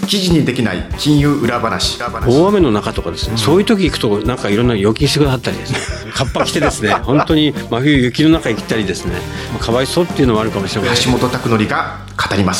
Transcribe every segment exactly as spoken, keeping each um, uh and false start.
記事にできない金融裏話。 大雨の中とかですね、うん、そういう時行くとなんかいろんな預金してくださったりですねカッパ着てですね本当に真冬雪の中行ったりですね、まあ、かわいそうっていうのもあるかもしれません。 橋本拓典が語ります。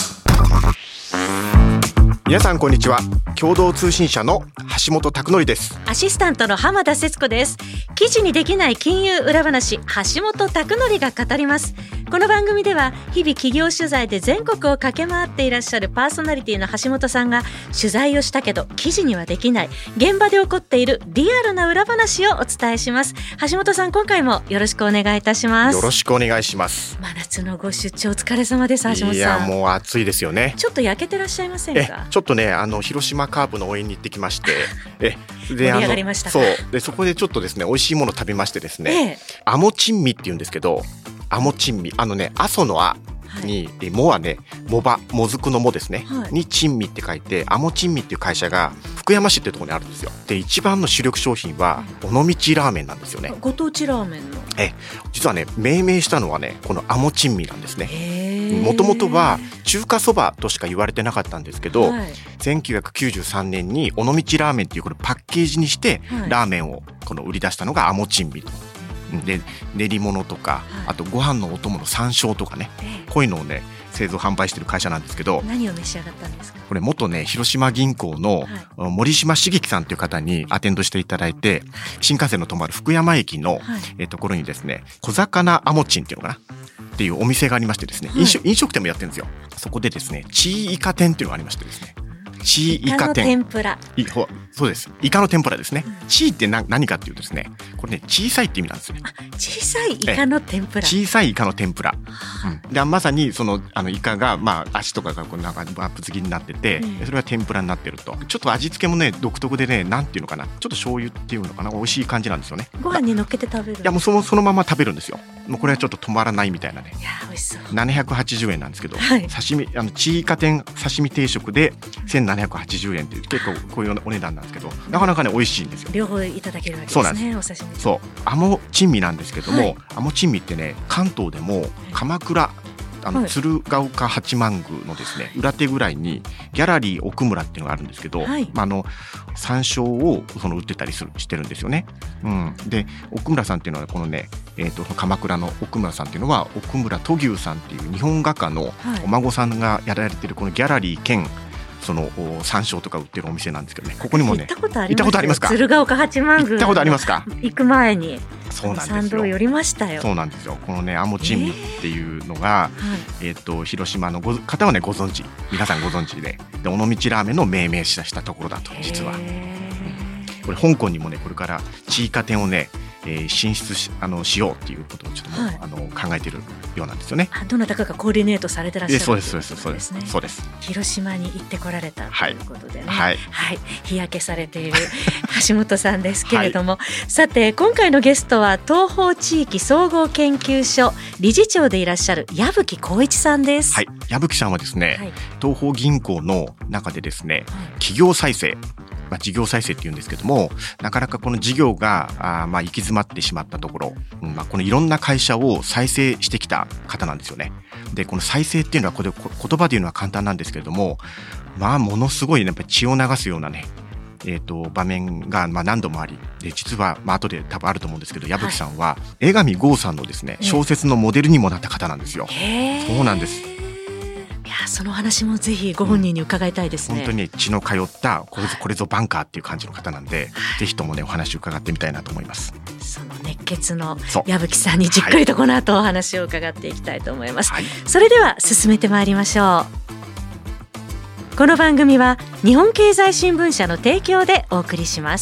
皆さんこんにちは。共同通信社の橋本拓典です。 アシスタントの浜田節子です。記事にできない金融裏話、橋本拓典が語ります。この番組では日々企業取材で全国を駆け回っていらっしゃるパーソナリティの橋本さんが取材をしたけど記事にはできない現場で起こっているリアルな裏話をお伝えします。橋本さん、今回もよろしくお願いいたします。 よろしくお願いします。 真夏のご出張お疲れ様です。橋本さん、 いやもう暑いですよね。 ちょっと焼けてらっしゃいませんか？ えちょっとね、あの広島カープの応援に行ってきましてえで盛り上がりました。 そうでそこでちょっとですね美味しいもの食べましてですね、ええ、あも珍味っていうんですけど、あも珍味、あのね阿蘇のあに、はい、もはねもばもずくのもですね、はい、に珍味って書いてあも珍味っていう会社が福山市っていうところにあるんですよ。で一番の主力商品は尾道ラーメンなんですよね。 ご当地ラーメンのえ実はね命名したのはねこのあも珍味なんですね。もともとは中華そばとしか言われてなかったんですけど、はい、せんきゅうひゃくきゅうじゅうさんねんに尾道ラーメンっていうこれパッケージにして、はい、ラーメンをこの売り出したのがあも珍味と。で練り物とか、はい、あとご飯のお供の山椒とかね、えー、こういうのをね製造販売してる会社なんですけど、 何を召し上がったんですか？ これ元ね広島銀行の森島茂樹さんという方にアテンドしていただいて、新幹線の止まる福山駅の、はいえー、ところにですね小魚あもちんっていうのかなっていうお店がありましてですね、はい、飲食、飲食店もやってるんですよ。そこでですねチーイカ店っていうのがありましてですね、チーイカ店、 イカの天ぷら、 いほそうです、イカの天ぷらですね、うん、チーってな何かっていうとですね、これね小さいって意味なんですよね。 あ、小さいイカの天ぷら、 小さいイカの天ぷら、うん、でまさにそのあのイカが、まあ、足とかがこうなんかぶつ切りになってて、うん、それは天ぷらになってると。ちょっと味付けもね独特でね、なんていうのかな、ちょっと醤油っていうのかな、美味しい感じなんですよね。 ご飯に乗っけて食べる？いやもうその、そのまま食べるんですよ。もうこれはちょっと止まらないみたいなね。 いや美味しそう。 ななひゃくはちじゅうえんなんですけど、 はい、 刺身あのチーイカ店刺身定食でせんななひゃくはちじゅうえんっていう結構こういうお値段なんですけど、なかなかね美味しいんですよ。 両方いただけるわけですね。 そうなんです。 お刺身。 そうあも珍味なんですけども、 はい、 あも珍味ってね関東でも鎌倉あの、はい、鶴岡八幡宮のですね裏手ぐらいにギャラリー奥村っていうのがあるんですけど、はい、まあ、あの山椒をその売ってたりするしてるんですよね、うん、で奥村さんっていうのはこのね、えー、と鎌倉の奥村さんっていうのは奥村土牛さんっていう日本画家のお孫さんがやられてるこのギャラリー兼その山椒とか売ってるお店なんですけどね、ここにもね行ったことあります。 行ったことありますか？ 鶴岡八幡宮行ったことありますか？ 行く前にそうなんですよ。 参道寄りましたよ。 そうなんですよ。このねあも珍味っていうのが、えーえー、と広島のご方はねご存知、皆さんご存知で、で尾道ラーメンの命名したしたところだと。実は、うん、これ香港にもねこれからチーカ店をね、えー、進出 し, あのしようっていうことをちょっともう、はい、あの考えているようなんですよね。 あ、どなたかがコーディネートされてらっしゃる。 そうですそうですそうですそうです。 広島に行ってこられたということでね、 はいはい、日焼けされている橋本さんですけれども、はい、さて今回のゲストは東方地域総合研究所理事長でいらっしゃる矢吹浩一さんです。 はい、矢吹さんはですね、はい、東方銀行の中でですね、はい、企業再生、まあ、事業再生っていうんですけども、なかなかこの事業があ、まあ、行き詰まってしまったところ、うんまあ、このいろんな会社を再生してきた方なんですよね。でこの再生っていうのはこれ言葉で言うのは簡単なんですけれども、まあものすごい、ね、やっぱり血を流すようなね、えー、と場面がまあ何度もあり、で実はまあ後で多分あると思うんですけど、矢吹さんは江上剛さんのですね小説のモデルにもなった方なんですよ。 へー、 そうなんです。 いやその話もぜひご本人に伺いたいですね、 うん、本当に血の通ったこれぞ、これぞバンカーっていう感じの方なんで、はい、ぜひともねお話を伺ってみたいなと思います。 その熱血の矢吹さんにじっくりとこの後お話を伺っていきたいと思います、はい、それでは進めてまいりましょう。この番組は日本経済新聞社の提供でお送りします。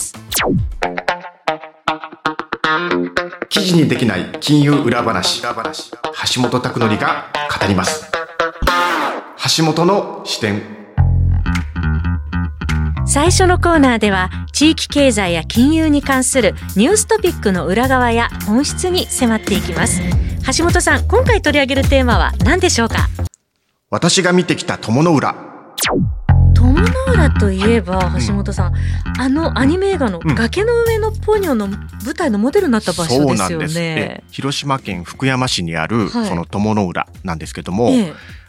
記事にできない金融裏話、橋本拓典が語ります。橋本の視点。 最初のコーナーでは地域経済や金融に関するニューストピックの裏側や本質に迫っていきます。橋本さん、今回取り上げるテーマは何でしょうか？ 私が見てきた友の浦。 友の浦といえば、はい、橋本さん、うん、あのアニメ映画の崖の上のポニョの舞台のモデルになった場所ですよね。そうなんです。 広島県福山市にあるその友の浦なんですけども、ええ、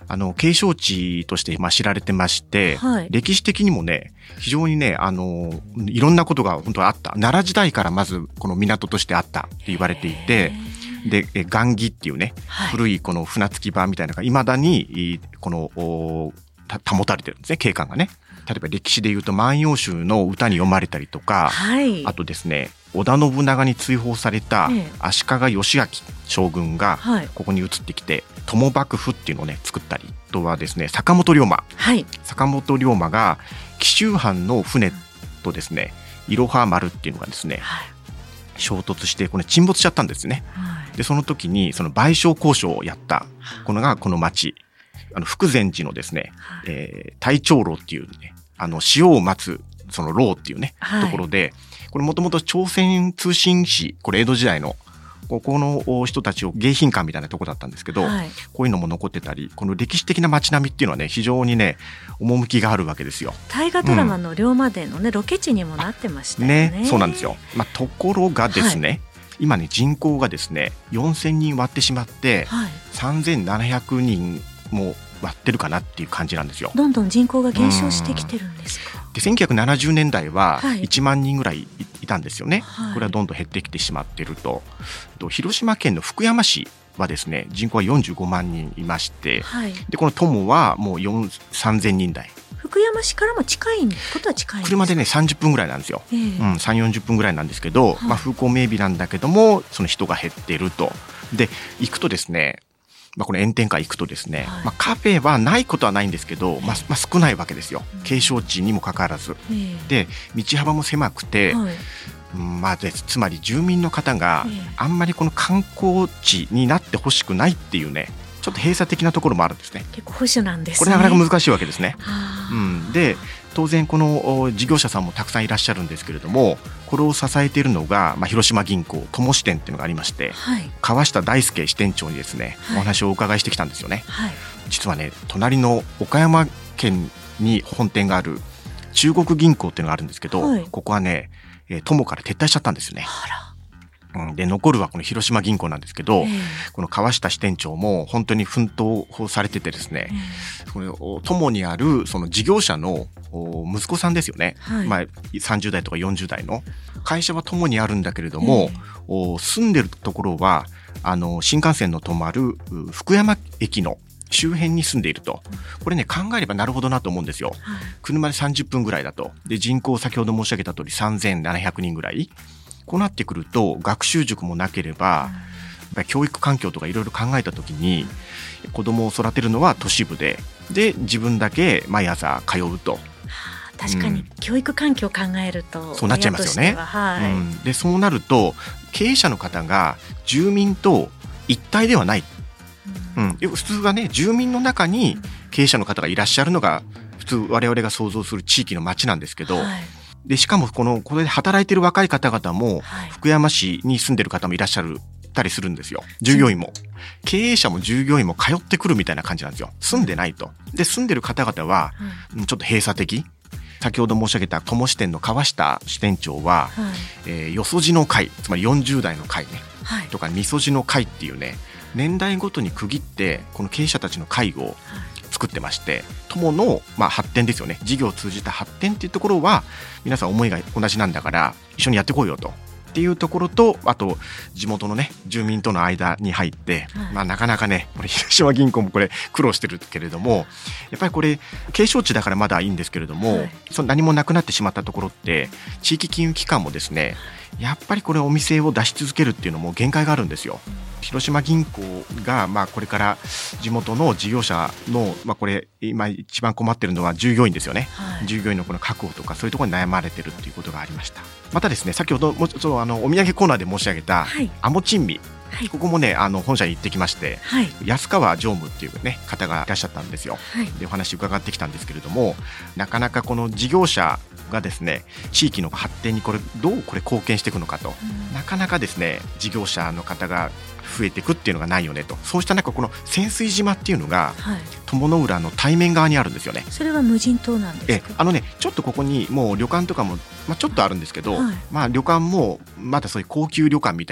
あの景勝地としてまあ知られてまして、はい、歴史的にもね非常にねあのいろんなことが本当はあった。奈良時代からまずこの港としてあったって言われていて、で雁木っていうね、はい、古いこの船着き場みたいなのがいまだにこの保たれてるんですね、景観がね。例えば歴史でいうと万葉集の歌に読まれたりとか、はい、あとですね織田信長に追放された足利義昭将軍がここに移ってきて友幕府っていうのをね作ったり、あとはですね坂本龍馬、はい、坂本龍馬が紀州藩の船とですねいろは丸っていうのがですね、はい、衝突してこれ沈没しちゃったんですね、はい、でその時にその賠償交渉をやったこのがこの町、あの福禅寺のですね、はい、えー、太長楼っていうねあの潮を待つその楼っていうね、はい、ところで、これもともと朝鮮通信使、これ江戸時代のここの人たちを迎賓館みたいなとこだったんですけど、はい、こういうのも残ってたり、この歴史的な街並みっていうのはね非常にね趣があるわけですよ。 大河ドラマの龍馬伝のね、うん、ロケ地にもなってましたよね。 ね、そうなんですよ。まあ、ところがですね、はい、今ね人口がですねよんせんにん割ってしまって、はい、さんぜんななひゃくにんも割ってるかなっていう感じなんですよ。 どんどん人口が減少してきてるんですか。 でせんきゅうひゃくななじゅうねんだいはいちまんにんぐらい い, いたんですよね、はい、これはどんどん減ってきてしまっていると。と広島県の福山市はですね人口はよんじゅうごまんにんいまして、はい、でこの友はもうさんぜんにん台。 福山市からも近いことは近いんですか。 車でねさんじゅっぷんぐらいなんですよ、えーうん、さんじゅうよんじゅっぷんぐらいなんですけど、はい、まあ、風光明媚なんだけどもその人が減っていると。で行くとですね、まあ、この炎天下行くとですね、はい、まあ、カフェはないことはないんですけど、まあまあ、少ないわけですよ、景勝地にもかかわらず、えー、で道幅も狭くて、はい、まあ、つまり住民の方があんまりこの観光地になってほしくないっていうねちょっと閉鎖的なところもあるんですね。 結構保守なんですね。 これなかなか難しいわけですね、うん、で当然この事業者さんもたくさんいらっしゃるんですけれども、これを支えているのが、まあ、広島銀行友支店っていうのがありまして、はい、川下大輔支店長にですね、はい、お話をお伺いしてきたんですよね、はい、実はね隣の岡山県に本店がある中国銀行っていうのがあるんですけど、はい、ここはね友から撤退しちゃったんですよね。あら、で残るはこの広島銀行なんですけど、えー、この川下支店長も本当に奮闘されててですね、えー、これ友にあるその事業者の息子さんですよね、はい、まあ、さんじゅうだいとかよんじゅうだいの会社は友にあるんだけれども、えー、住んでるところはあの新幹線の止まる福山駅の周辺に住んでいると。これね考えればなるほどなと思うんですよ、はい、車でさんじゅっぷんぐらいだと。で人口先ほど申し上げた通りさんぜんななひゃくにんぐらい。こうなってくると学習塾もなければ、やっぱり教育環境とかいろいろ考えたときに子供を育てるのは都市部で、で自分だけ毎朝通うと。 確かに、うん、教育環境を考えるとそうなっちゃいますよね、はい、うん、でそうなると経営者の方が住民と一体ではない、うんうん、普通はね住民の中に経営者の方がいらっしゃるのが普通我々が想像する地域の町なんですけど、はい、でしかもこのこれで働いている若い方々も、はい、福山市に住んでる方もいらっしゃるたりするんですよ。従業員も経営者も従業員も通ってくるみたいな感じなんですよ。住んでないと。で住んでる方々は、うん、ちょっと閉鎖的。先ほど申し上げた友支店の川下支店長は、はい、えー、よそじの会、つまりよんじゅうだいの会ね、はい、とかみそじの会っていうね年代ごとに区切ってこの経営者たちの会を作ってまして、友の、まあ、発展ですよね、事業を通じた発展っていうところは皆さん思いが同じなんだから一緒にやってこいよとっていうところと、あと地元のね住民との間に入って、はい、まあ、なかなかねこれ広島銀行もこれ苦労してるけれども、やっぱりこれ景勝地だからまだいいんですけれども、はい、その何もなくなってしまったところって地域金融機関もですねやっぱりこれお店を出し続けるっていうのも限界があるんですよ。広島銀行がまあこれから地元の事業者のまあこれ今一番困ってるのは従業員ですよね、はい、従業員のこの確保とかそういうところに悩まれてるっていうことがありました。またですね先ほどもそのあのお土産コーナーで申し上げた、はい、あも珍味、はい、ここもねあの本社に行ってきまして、はい、安川常務っていうね方がいらっしゃったんですよ、はい、でお話伺ってきたんですけれども、なかなかこの事業者がですね地域の発展にこれどうこれ貢献していくのかと、うん、なかなかですね事業者の方が増えていくっていうのがないよねと。そうした中この潜水島っていうのが、はい、友の浦の対面側にあるんですよね。 それは無人島なんですか。 えあのねちょっとここにもう旅館とかも、まあ、ちょっとあるんですけど、はい、まあ、旅館もまだそういう高級旅館みたいな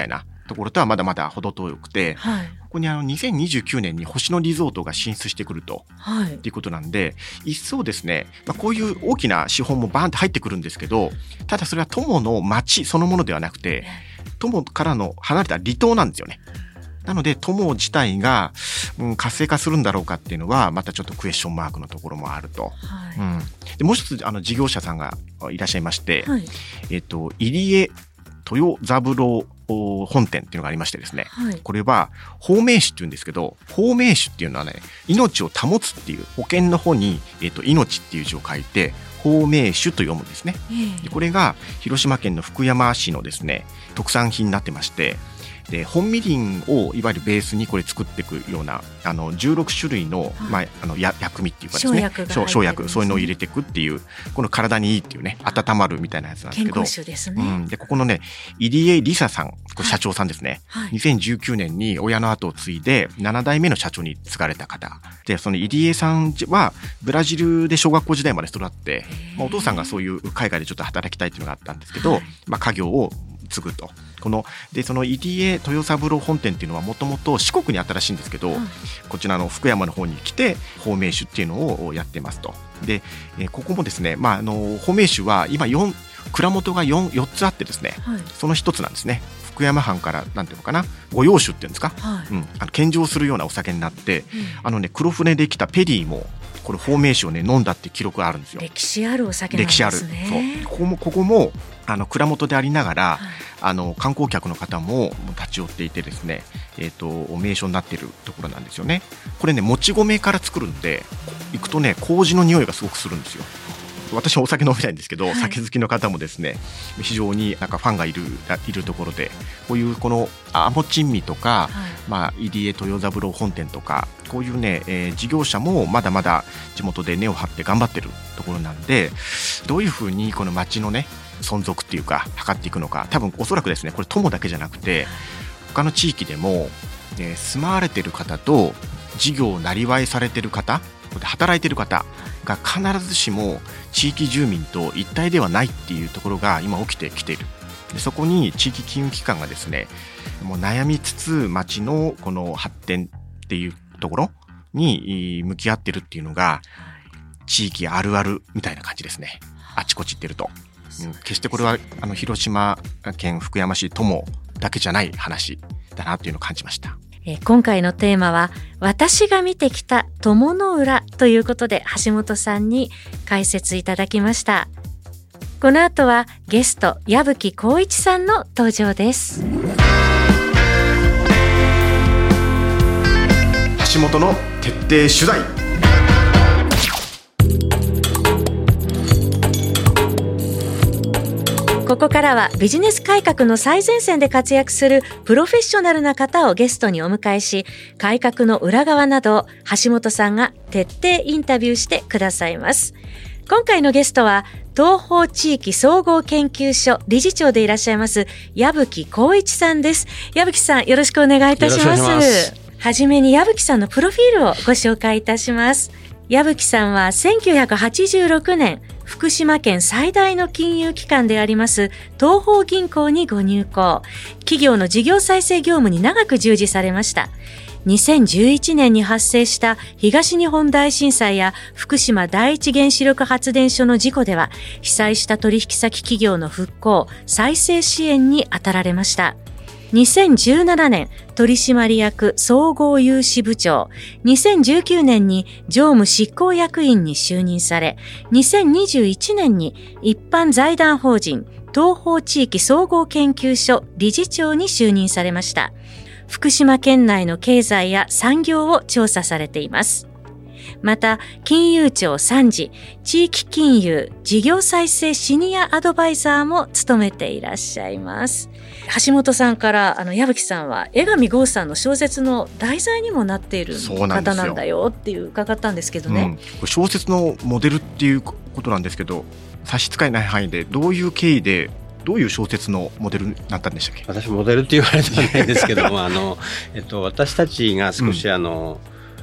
ところとはまだまだ程遠くて、はい、ここにあのにせんにじゅうきゅうねんに星野リゾートが進出してくると、はい、っていうことなんで、一層ですね、まあ、こういう大きな資本もバーンって入ってくるんですけど、ただそれは友の町そのものではなくて、友からの離れた離島なんですよね。なので友自体が、うん、活性化するんだろうかっていうのはまたちょっとクエスチョンマークのところもあると、はいうん、でもう一つあの事業者さんがいらっしゃいまして、はいえっと、入江豊三郎本店っていうのがありましてですね、はい、これは保命酒っていうんですけど、保命酒っていうのはね、命を保つっていう保険の方に、えっと、命っていう字を書いて保命酒と読むんですね、えー、でこれが広島県の福山市のですね特産品になってまして、で本みりんをいわゆるベースにこれ作っていくようなあのじゅうろくしゅるいの、はいまあ、あのや薬味っていうかですね、生薬が入ってるんですね、生薬そういうのを入れていくっていう、この体にいいっていうね、温まるみたいなやつなんですけど、 健康酒ですね、 うん、でここのね入江梨沙さん、これ社長さんですね、はいはい、にせんじゅうきゅうねんに親の後を継いでななだいめの社長に継がれた方で、その入江さんはブラジルで小学校時代まで育って、まあ、お父さんがそういう海外でちょっと働きたいっていうのがあったんですけど、はいまあ、家業を継ぐと。このでその入江豊三郎本店っていうのはもともと四国にあったらしいんですけど、はい、こちらの福山の方に来て保命酒っていうのをやってますと。で、えー、ここもですね、まあ、あの保命酒は今よん蔵元が 4, よっつあってですね、はい、その一つなんですね。福山藩からなんていうのかな、御用酒っていうんですか、はいうん、あの献上するようなお酒になって、うん、あのね黒船で来たペリーもこれ保命酒をね飲んだって記録があるんですよ。 歴史あるお酒なんですね。歴史ある。 そうここもここもあの蔵元でありながら、はい、あの観光客の方も立ち寄っていてですね、えーと、名所になっているところなんですよね。これねもち米から作るんで行くとね麹の匂いがすごくするんですよ。私はお酒飲みたいんですけど、はい、酒好きの方もですね非常になんかファンがいるいるところで、こういうこのあも珍味とか、はいまあ、入江豊三郎本店とかこういうね、えー、事業者もまだまだ地元で根を張って頑張ってるところなんで、どういうふうにこの町のね存続っていうか測っていくのか、多分おそらくですねこれ友だけじゃなくて他の地域でも、えー、住まわれてる方と事業をなりわいされてる方で働いてる方が必ずしも地域住民と一体ではないっていうところが今起きてきている。でそこに地域金融機関がですねもう悩みつつ町のこの発展っていうところに向き合ってるっていうのが地域あるあるみたいな感じですね。あちこち行ってると、うん、決してこれはあの広島県福山市友だけじゃない話だなっていうのを感じました。 今回のテーマは私が見てきた友の浦ということで橋本さんに解説いただきました。この後はゲスト矢吹浩一さんの登場です。 橋本の徹底取材。 ここからはビジネス改革の最前線で活躍するプロフェッショナルな方をゲストにお迎えし、改革の裏側などを橋本さんが徹底インタビューしてくださいます。今回のゲストは東方地域総合研究所理事長でいらっしゃいます矢吹浩一さんです。矢吹さん、よろしくお願いいたします。はじめに矢吹さんのプロフィールをご紹介いたします。矢吹さんはせんきゅうひゃくはちじゅうろくねん福島県最大の金融機関であります東方銀行にご入行。企業の事業再生業務に長く従事されました。にせんじゅういちねんに発生した東日本大震災や福島第一原子力発電所の事故では、被災した取引先企業の復興・再生支援に当たられました。にせんじゅうななねん取締役総合融資部長、にせんじゅうきゅうねんに常務執行役員に就任され、にせんにじゅういちねんに一般財団法人東方地域総合研究所理事長に就任されました。福島県内の経済や産業を調査されています。また、金融庁参事、地域金融事業再生シニアアドバイザーも務めていらっしゃいます。橋本さんから、あの矢吹さんは江上剛さんの小説の題材にもなっている方なんだよっていう伺ったんですけどね、 うん、小説のモデルっていうことなんですけど、差し支えない範囲でどういう経緯でどういう小説のモデルになったんでしたっけ？ 私モデルって言われてはないですけどもあの、えっと、私たちが少しあの、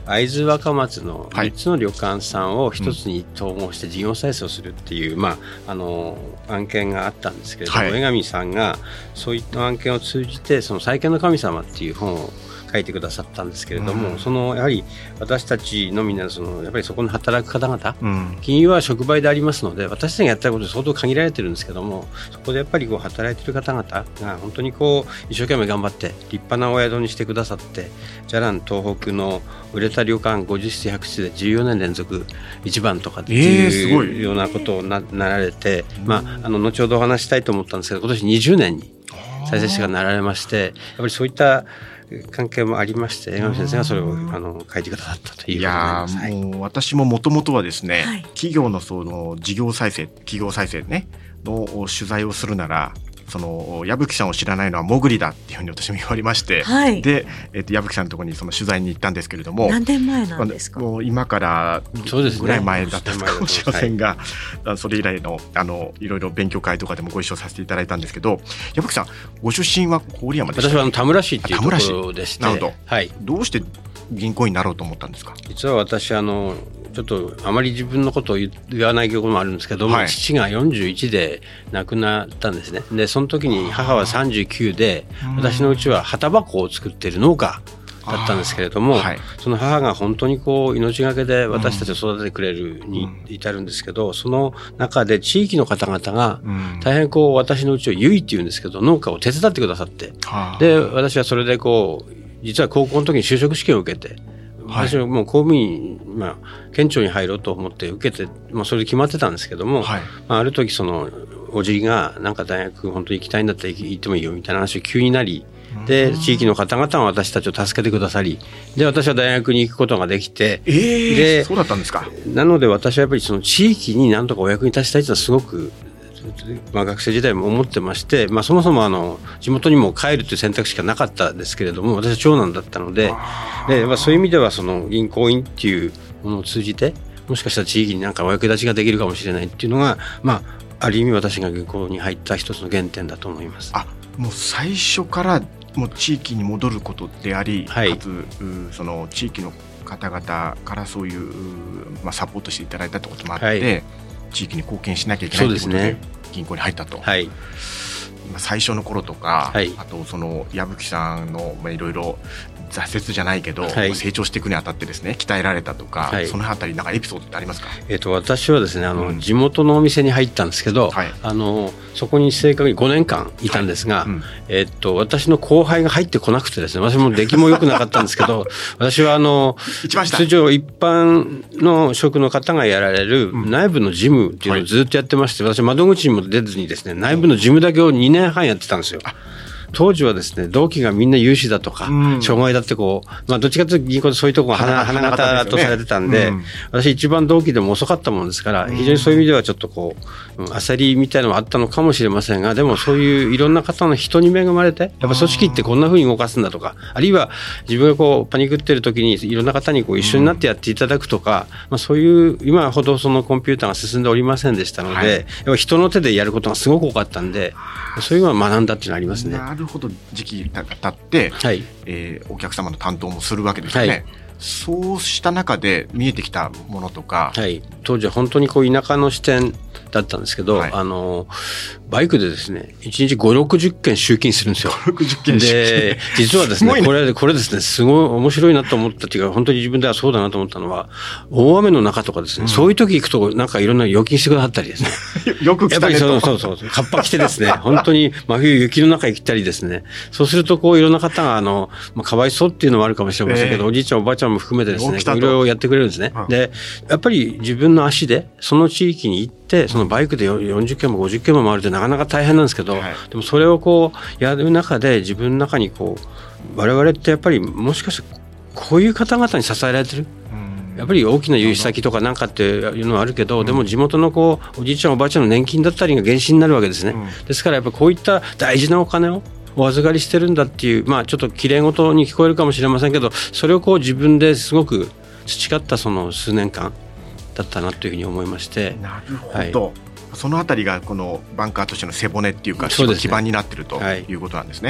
会津若松のみっつの旅館さんを一つに統合して事業再生をするっていう、まあ、あの案件があったんですけれども、はい、江上さんがそういった案件を通じてその再建の神様っていう本を書いてくださったんですけれども、うん、そのやはり私たちのみんなそのやっぱりそこに働く方々、うん、金融は触媒でありますので私たちがやったこと相当限られてるんですけども、そこでやっぱりこう働いている方々が本当にこう一生懸命頑張って立派なお宿にしてくださって、じゃらん東北の売れた旅館ごじゅっしつひゃくしつでじゅうよねん連続一番とかっていうようなことを な, なられて、まあ、あの後ほどお話したいと思ったんですけど、今年にじゅうねんに再生師がなられまして、やっぱりそういった関係もありまして江上先生がそれをあの書いてくださったということになります。 いやもう私ももともとはですね、はい、企業のその事業再生企業再生ねの取材をするならその矢吹さんを知らないのはもぐりだっていうふうに私も言われまして、はい、で、えー、と矢吹さんのところにその取材に行ったんですけれども、 何年前なんですか？ もう今からぐらい前だったかもしれませんが、はい、それ以来のあのいろいろ勉強会とかでもご一緒させていただいたんですけど、矢吹さんご出身は郡山でした？ 私はあの田村市っていうところでして、 なるほど、 はい、 どうして銀行員になろうと思ったんですか？ 実は私あのちょっとあまり自分のことを言わないこともあるんですけども、はい、父がよんじゅういちで亡くなったんですね。でその時に母はさんじゅうきゅうで、私のうちは旗箱を作っている農家だったんですけれども、はい、その母が本当にこう命がけで私たちを育ててくれるに至るんですけど、うん、その中で地域の方々が大変こう私のうちをゆいっていうんですけど農家を手伝ってくださって、うん、で私はそれでこう実は高校の時に就職試験を受けて、私はもう公務員、まあ、県庁に入ろうと思って受けて、まあ、それで決まってたんですけども、はい、まあ、ある時そのおじがなんか大学本当に行きたいんだったら行ってもいいよみたいな話が急になり、で地域の方々は私たちを助けてくださり、で私は大学に行くことができて、 えー、でそうだったんですか。 なので私はやっぱりその地域に何とかお役に立ちたいというのはすごくまあ、学生時代も思ってまして、まあ、そもそもあの地元にも帰るという選択肢がなかったですけれども、私は長男だったので、で、まあ、そういう意味ではその銀行員っていうものを通じてもしかしたら地域になんかお役立ちができるかもしれないっていうのが、まあ、ある意味私が銀行に入った一つの原点だと思います。 あ、もう最初からもう地域に戻ることであり、はい、かつその地域の方々からそういう、まあ、サポートしていただいたってこともあって、はい、地域に貢献しなきゃいけないということで銀行に入ったと、はい、最初の頃とか、はい、あとその矢吹さんのいろいろ挫折じゃないけど、はい、成長していくにあたってですね鍛えられたとか、はい、そのあたりなんかエピソードってありますか？ えー、と私はですねあの、うん、地元のお店に入ったんですけど、はい、あのそこに正確にごねんかんいたんですが、はい、うん、えー、と私の後輩が入ってこなくてですね、私も出来も良くなかったんですけど私はあの通常一般の職の方がやられる内部の事務っていうのをずっとやってまして、私窓口にも出ずにですね内部の事務だけをにねんはんやってたんですよ。当時はですね同期がみんな有志だとか、うん、障害だってこう、まあ、どっちかというと銀行でそういうところが花, 花形とされてたんで、うん、私一番同期でも遅かったもんですから、非常にそういう意味ではちょっとこう、うん、焦りみたいなのがあったのかもしれませんが、でもそういういろんな方の人に恵まれて、やっぱ組織ってこんな風に動かすんだとか、あるいは自分がこうパニクってる時にいろんな方にこう一緒になってやっていただくとか、うん、まあ、そういう今ほどそのコンピューターが進んでおりませんでしたので、はい、やっぱ人の手でやることがすごく多かったんで、そういうのは学んだっていうのがありますね。 なるほど。時期が経って、はい、えー、お客様の担当もするわけですよね、はい、そうした中で見えてきたものとか、 はい、当時は本当にこう田舎の視点だったんですけど、はい、あのバイクでですねいちにちごじゅうろくじゅっけん集金するんですよ。 ごじゅうろくじゅっけんで実はですねこれこれですねすごい面白いなと思ったっていうか、本当に自分ではそうだなと思ったのは、大雨の中とかですね、うん、そういう時行くとなんかいろんな預金してくださったりですねよく来たねと、 やっぱりそうそうそうカッパ着てですね本当に真冬雪の中行ったりですね、そうするとこういろんな方があの、まあ、かわいそうっていうのもあるかもしれませんけど、えー、おじいちゃんおばあちゃんも含めてですねいろいろやってくれるんですね、うん、でやっぱり自分の足でその地域に行ってそのバイクでよんじゅっけんもごじゅっけんも回るってなかなか大変なんですけど、はい、でもそれをこうやる中で自分の中にこう我々ってやっぱりもしかしてこういう方々に支えられてる、やっぱり大きな融資先とかなんかっていうのはあるけど、でも地元のこうおじいちゃんおばあちゃんの年金だったりが原資になるわけですね、うん、ですからやっぱこういった大事なお金をお預かりしてるんだっていう、まあちょっときれいごとに聞こえるかもしれませんけど、それをこう自分ですごく培ったその数年間だったなというふうに思いまして。 なるほど、はい、そのあたりがこのバンカーとしての背骨っていうか基盤になっているということなんですね。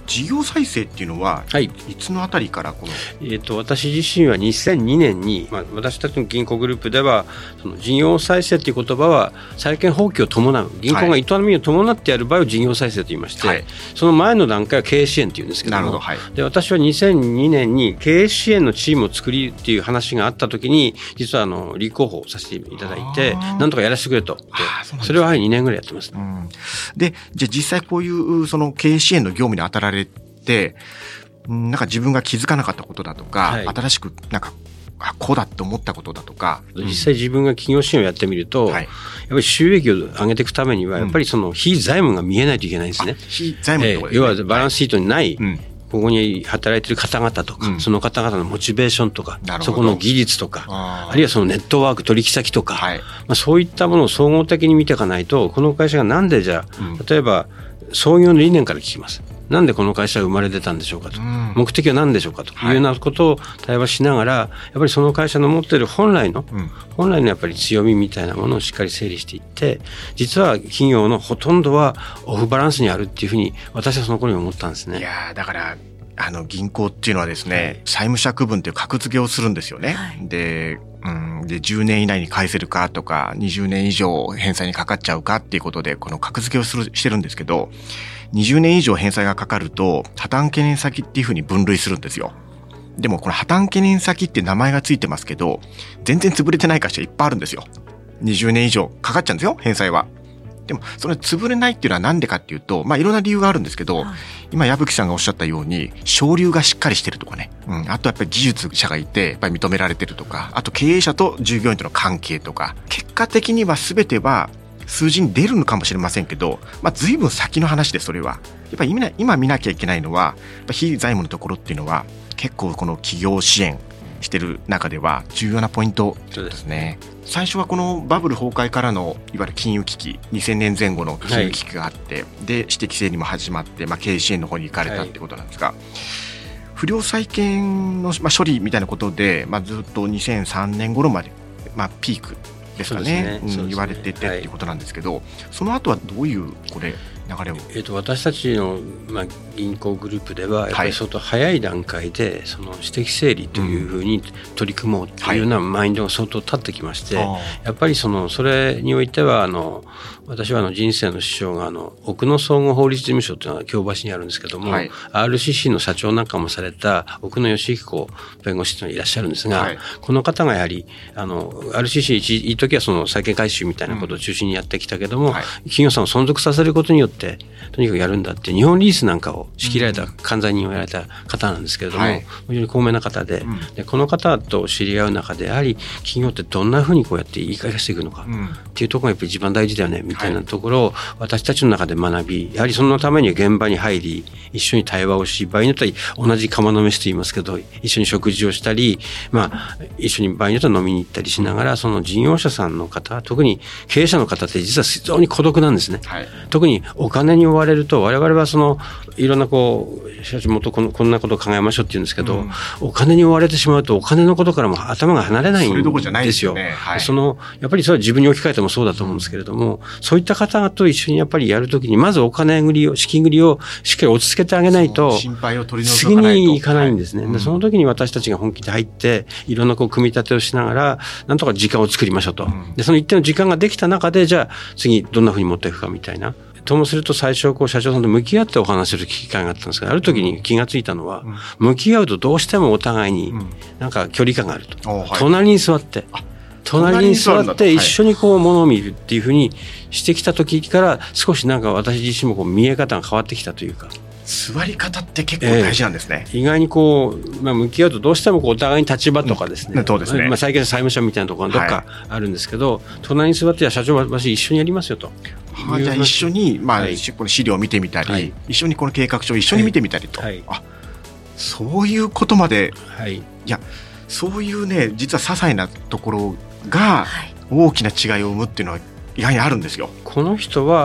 事業再生っていうのは、はい、いつのあたりからこの、 えー、と私自身はにせんにねんに、まあ、私たちの銀行グループではその事業再生という言葉は債権放棄を伴う、銀行が営みを伴ってやる場合を事業再生と言いまして、はい、その前の段階は経営支援というんですけども、なるほど、はい、で私はにせんにねんに経営支援のチームを作りっていう話があったときに、実はあの立候補させていただいて、なんとかやらせてくれと。そ, それはにねんぐらいやってます、ね。うん、 でじゃあ実際こういうその経営支援の業務に当たられて、なんか自分が気づかなかったことだとか、はい、新しくなんかあこうだって思ったことだとか、 実際自分が企業支援をやってみると、はい、やっぱり収益を上げていくためにはやっぱりその非財務が見えないといけないんですね。 非財務ってことですね。 えー、要はバランスシートにない、はい、うんここに働いている方々とか、うん、その方々のモチベーションとか、そこの技術とか、 あ, あるいはそのネットワーク取引先とか、はい、まあ、そういったものを総合的に見ていかないと、この会社がなんでじゃあ、うん、例えば創業の理念から聞きます。なんでこの会社が生まれ出たんでしょうかと、うん、目的は何でしょうかというようなことを対話しながら、やっぱりその会社の持っている本来の、うん、本来のやっぱり強みみたいなものをしっかり整理していって、実は企業のほとんどはオフバランスにあるっていうふうに私はその頃に思ったんですね。 いやだからあの銀行っていうのはですね、はい、債務者区分という格付けをするんですよね。はい、で、うん、でじゅうねん以内に返せるかとかにじゅうねん以上返済にかかっちゃうかっていうことでこの格付けをするしてるんですけど、にじゅうねん以上返済がかかると破綻懸念先っていうふうに分類するんですよ。でもこの破綻懸念先って名前がついてますけど、全然潰れてない会社いっぱいあるんですよ。にじゅうねん以上かかっちゃうんですよ、返済は。でもそれ潰れないっていうのはなんでかっていうと、まあいろんな理由があるんですけど、はい、今矢吹さんがおっしゃったように省流がしっかりしてるとかね、うん、あとやっぱり技術者がいてやっぱり認められてるとか、あと経営者と従業員との関係とか、結果的には全ては数字に出るのかもしれませんけど、まあ随分先の話で、それはやっぱり今、今見なきゃいけないのはやっぱ非財務のところっていうのは結構この企業支援してる中では重要なポイントですね。最初はこのバブル崩壊からのいわゆる金融危機、にせんねんぜん後の金融危機があって、はい、で私的整理も始まって、まあ、経営支援の方に行かれたってことなんですが、はい、不良債権の、まあ、処理みたいなことで、まあ、ずっとにせんさんねん頃まで、まあ、ピークですかね、うん、言われててっていうことなんですけど、はい、その後はどういうこれ流れを、 えー、と私たちの、まあ、銀行グループではやっぱり相当早い段階でその私的整理というふうに取り組もうというようなマインドが相当立ってきまして、はい、やっぱりそのそれにおいてはあの私はあの人生の師匠があの奥野総合法律事務所というのは京橋にあるんですけども、はい、アールシーシー の社長なんかもされた奥野義彦弁護士というのがいらっしゃるんですが、はい、この方がやはりあの アールシーシー 一一時はその債権回収みたいなことを中心にやってきたけども、うんはい、企業さんを存続させることによってとにかくやるんだって日本リースなんかを仕切られた、うん、関西人をやられた方なんですけれども、はい、非常に高名な方で、うん、でこの方と知り合う中でやはり企業ってどんなふうにこうやって言い返していくのかっていうところがやっぱり一番大事だよねみたいなところを私たちの中で学び、やはりそのために現場に入り一緒に対話をし、場合によっては同じ釜の飯と言いますけど一緒に食事をしたり、まあ、一緒に場合によっては飲みに行ったりしながら、その事業者さんの方、特に経営者の方って実は非常に孤独なんですね、はい、特にお金に追われると我々はそのいろんなこう社長もっとこのこんなことを考えましょうって言うんですけど、うん、お金に追われてしまうとお金のことからも頭が離れないんですよ。それどころじゃないですよね。はい、そのやっぱりそれは自分に置き換えてもそうだと思うんですけれども、うん、そういった方と一緒にやっぱりやるときにまずお金繰りを資金繰りをしっかり落ち着けてあげないと心配を取り除かないと次に行かないんですね。はい、でその時に私たちが本気で入っていろんなこう組み立てをしながらなんとか時間を作りましょうと、うん、でその一定の時間ができた中でじゃあ次どんなふうに持っていくかみたいな。ともすると最初こう社長さんと向き合ってお話しする機会があったんですが、ある時に気がついたのは、うん、向き合うとどうしてもお互いになんか距離感があると、うんはい、隣に座って隣に座って一緒にこう物を見るっていうふうにしてきた時から少しなんか私自身もこう見え方が変わってきたというか、 座り方って結構大事なんですね。 えー、意外にこう、まあ、向き合うとどうしてもこうお互いに立場とかですね、うん、そうですね、まあ、最近の債務者みたいなところがどっかあるんですけど、はい、隣に座って社長私一緒にやりますよと、 はあ、じゃあ一緒に、まあはい、この資料を見てみたり、はい、一緒にこの計画書を一緒に見てみたりと、はいはい、あそういうことまで、はい、いやそういうね実は些細なところが大きな違いを生むっていうのは意外にあるんですよ。 この人は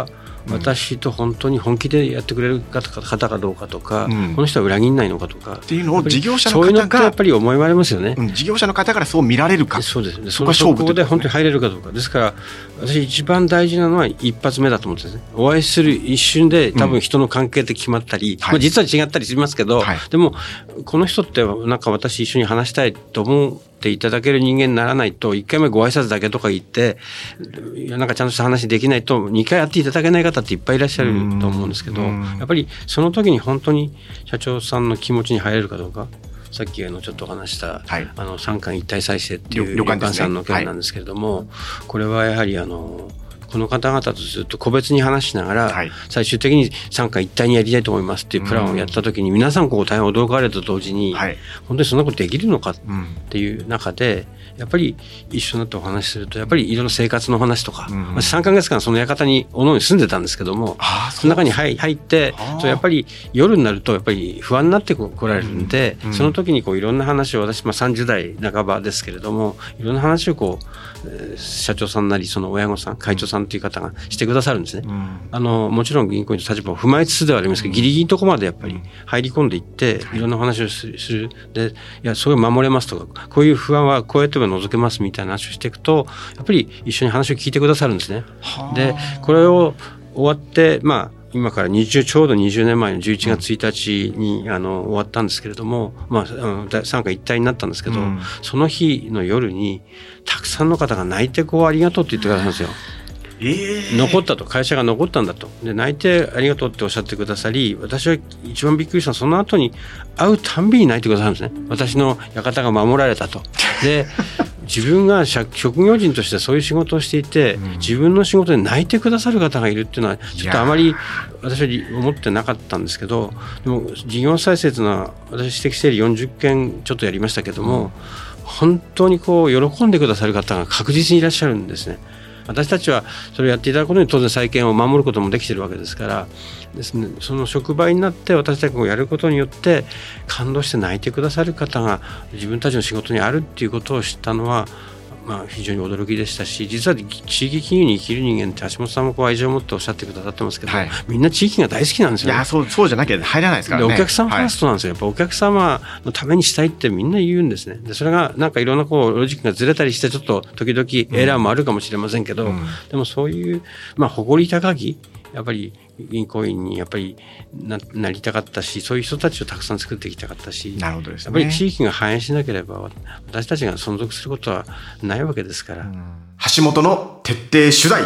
私と本当に本気でやってくれる方かどうかとか、うん、この人は裏切んないのかとかっていうのを事業者の方がそういうのってやっぱり思いまれますよね、 うん、事業者の方からそう見られるか、 そうですね、そこはそこで本当に入れるかどうかですから、私一番大事なのは一発目だと思ってるんですね。お会いする一瞬で多分人の関係って決まったり、うん、まあ、実は違ったりしますけど、はい、でもこの人ってなんか私一緒に話したいと思っていただける人間にならないと、いっかいめご挨拶だけとか言ってなんかちゃんとした話できないとにかいやっていただけない方っていっぱいいらっしゃると思うんですけど、やっぱりその時に本当に社長さんの気持ちに入れるかどうか、さっきあのちょっとお話した、はい、あの三冠一体再生っていう旅館さんの件なんですけれども、はい、これはやはりあのこの方々とずっと個別に話しながら、はい、最終的に三冠一体にやりたいと思いますっていうプランをやった時に、皆さんこう大変驚かれたと同時に、はい、本当にそんなことできるのかっていう中で、やっぱり一緒になってお話しすると、やっぱりいろんな生活の話とか、うん、さんかげつかんその館におのおの住んでたんですけども、その中に入ってやっぱり夜になるとやっぱり不安になってこられるんで、うん、その時にこういろんな話を私、まあ、さんじゅう代半ばですけれども、いろんな話をこう、えー、社長さんなりその親御さん会長さんという方がしてくださるんですね、うん、あのもちろん銀行員の立場を踏まえつつではありますけど、ギリギリのところまでやっぱり入り込んでいっていろんな話をする。で、いやそれを守れますとか、こういう不安はこうやって除けますみたいな話をしていくと、やっぱり一緒に話を聞いてくださるんですね。でこれを終わって、まあ今からにじゅうちょうどにじゅうねんまえのじゅういちがつついたちに、うん、あの終わったんですけれども、まあ三冠一体になったんですけど、うん、その日の夜にたくさんの方が泣いてこうありがとうって言ってくださるんですよ。えー、残ったと、会社が残ったんだと、で泣いてありがとうっておっしゃってくださり、私は一番びっくりしたのはその後に会うたんびに泣いてくださるんですね。私の館が守られたと。で自分が職業人としてそういう仕事をしていて、うん、自分の仕事で泣いてくださる方がいるっていうのはちょっとあまり私は思ってなかったんですけど、でも事業再生というのは私指摘しているよんじゅっけんちょっとやりましたけども、うん、本当にこう喜んでくださる方が確実にいらっしゃるんですね。私たちはそれをやっていただくことに当然債権を守ることもできているわけですからですね、その職場になって私たちがやることによって感動して泣いてくださる方が自分たちの仕事にあるっていうことを知ったのは、まあ、非常に驚きでしたし、実は地域金融に生きる人間って橋本さんもこう愛情を持っておっしゃってくださってますけど、はい、みんな地域が大好きなんですよね。 いや、そう、そうじゃなきゃ入らないですからね。 でお客さんファーストなんですよ、はい、やっぱお客様のためにしたいってみんな言うんですね。でそれがなんかいろんなこうロジックがずれたりしてちょっと時々エラーもあるかもしれませんけど、うん、でもそういう、まあ、誇り高きやっぱり銀行員にやっぱり な, なりたかったし、そういう人たちをたくさん作っていきたかったし、 なるほどですね、 やっぱり地域が反映しなければ私たちが存続することはないわけですから、うん、 橋本の徹底取材。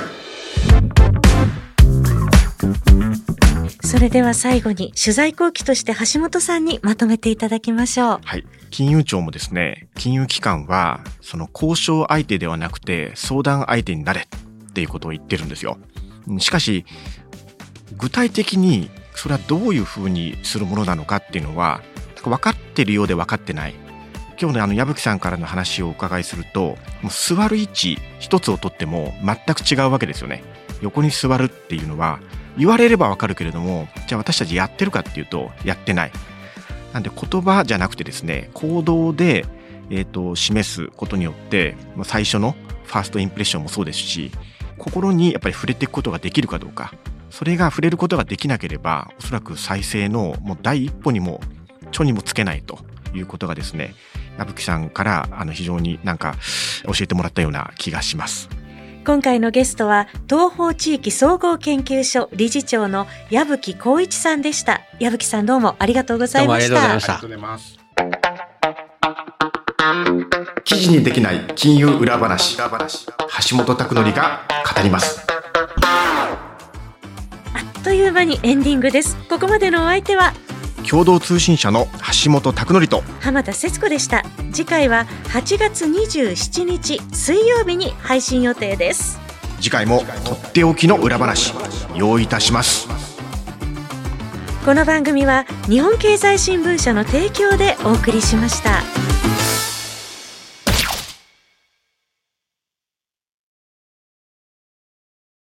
それでは最後に取材後期として橋本さんにまとめていただきましょう。 はい、金融庁もですね、金融機関はその交渉相手ではなくて相談相手になれっていうことを言ってるんですよ。しかし具体的にそれはどういうふうにするものなのかっていうのは分かってるようで分かってない。今日のあの矢吹さんからの話をお伺いすると、もう座る位置一つをとっても全く違うわけですよね。横に座るっていうのは言われれば分かるけれども、じゃあ私たちやってるかっていうとやってない。なんで言葉じゃなくてですね、行動で、えーと、示すことによって最初のファーストインプレッションもそうですし、心にやっぱり触れていくことができるかどうか、それが触れることができなければおそらく再生のもう第一歩にもちょにもつけないということがですね、矢吹さんからあの非常になんか教えてもらったような気がします。 今回のゲストは東方地域総合研究所理事長の矢吹浩一さんでした。矢吹さん、どうもありがとうございました。 どうもありがとうございました。 記事にできない金融裏話、橋本拓典が語ります。 あっという間にエンディングです。ここまでのお相手は共同通信社の橋本拓典と浜田節子でした。次回ははちがつにじゅうしちにち水曜日に配信予定です。 次回もとっておきの裏話用意いたします。 この番組は日本経済新聞社の提供でお送りしました。